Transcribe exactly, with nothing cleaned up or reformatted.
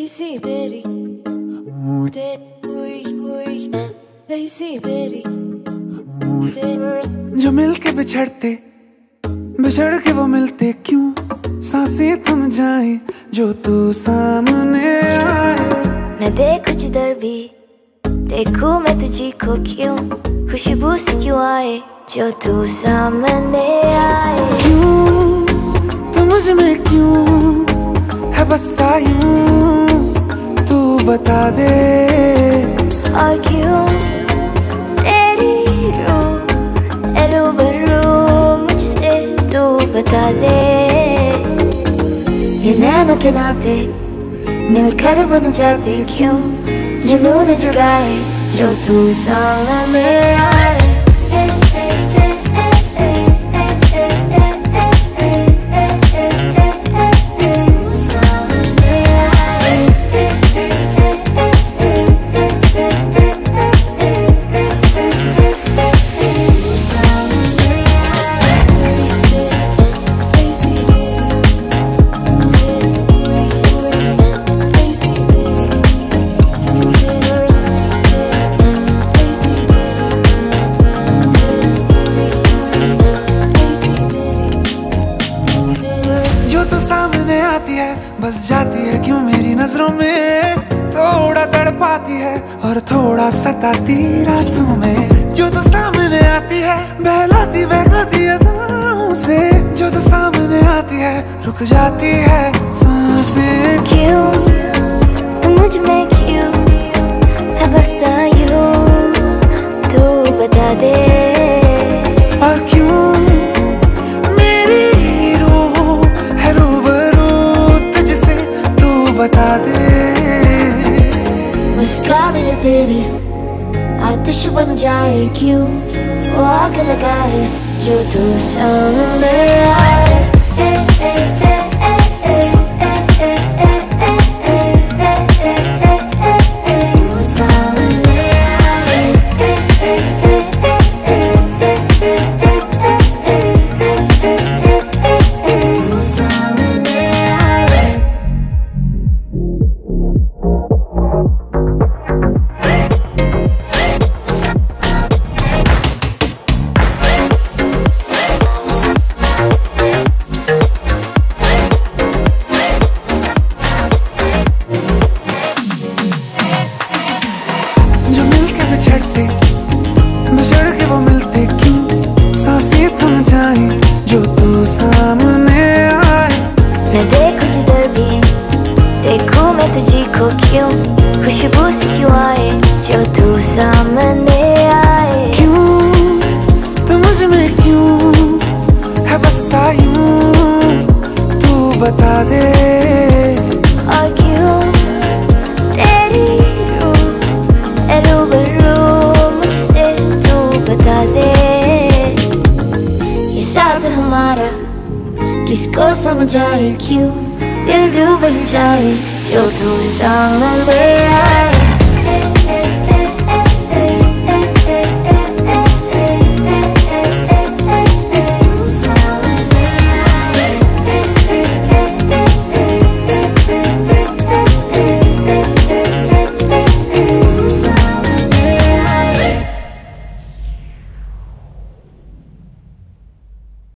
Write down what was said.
कैसी तेरी ते हुई हुई कैसी तेरी ते जो मिलके बिछड़ते बिछड़ के वो मिलते क्यों सांसें थम जाए जो तू सामने आए। मैं देखूं जिधर भी देखूं मैं तुझी को क्यों खुशबू से क्यों आए जो तू सामने आए। क्यों तू मुझ में क्यों है बसता यूं तू बता दे। और क्यों तेरी रूह है रूबरू मुझसे तू बता दे। ये नैनों के नाते मिलकर बन जाते क्यों जुनून जगाए जो तू सामने आए। सामने आती है बस जाती है क्यों मेरी नजरों में थोड़ा तड़पाती है और थोड़ा सताती रातों में। जो तो सामने आती है बहलाती बहलाती अदाओं से जो तो सामने आती है रुक जाती है सांसें। क्यों तू मुझ में क्यों है बसता यूं तू बता दे। और क्यों बता दे। मुस्कान तेरी आतिश बन जाए क्यों वो आग लगाए जो तू सामने आए। जो मिलके बिछड़ते बिछड़ के वो मिलते क्यों सांसें थम जाए जो तू सामने आए। मैं देखूं जिधर भी देखूं मैं तुझी को क्यों खुशबू से क्यों आए जो तू सामने आए। क्यों तू मुझ में क्यों है बसता यूं तू बता दे। और क्यों तेरी बता दे। ये साथ हमारा किसको समझाए क्यों दिल डूब जाए जो तू सामने आए।